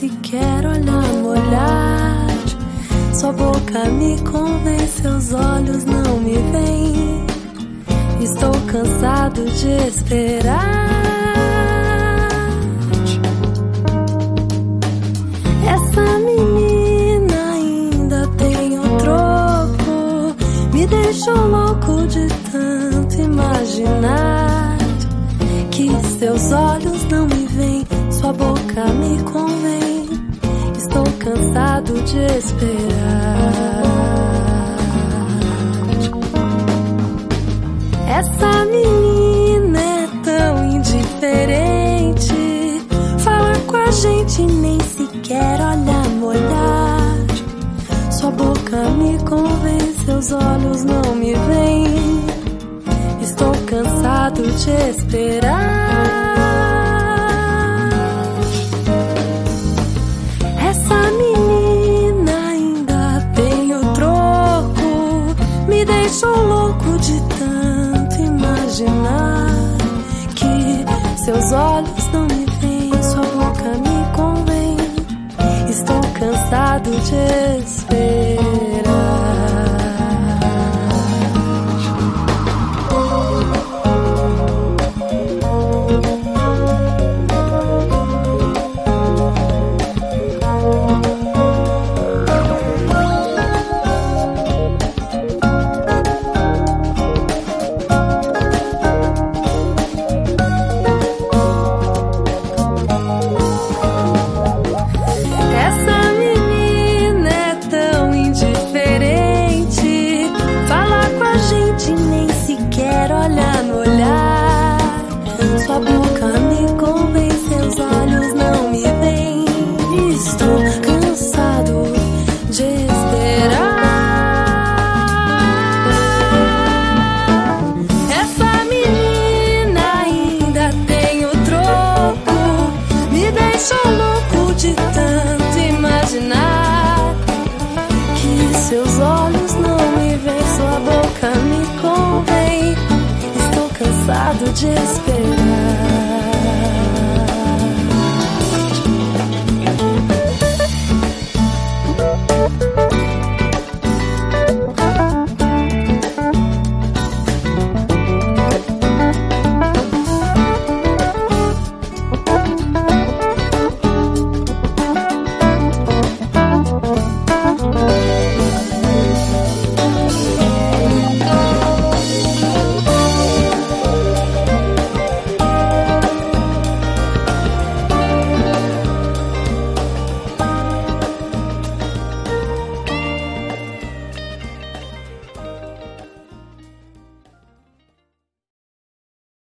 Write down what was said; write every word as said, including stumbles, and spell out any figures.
sequer olhar no olhar. Sua boca me convence, seus olhos não me veem. Estou cansado de esperar. Essa menina ainda tem o troco, me deixou louco de tanto imaginar. Que seus olhos não me veem, sua boca me convém. Estou cansado de esperar. Essa menina é tão indiferente, fala com a gente, nem sequer olhar no olhar. Sua boca me convence, seus olhos não me veem. Estou cansado de esperar. Essa menina ainda tem o troco, me deixou louco de tanto imaginar. Que seus olhos não me veem, sua boca me convém. Estou cansado de esperar. Seus olhos não me veem, sua boca me convém. Estou cansado de esperar.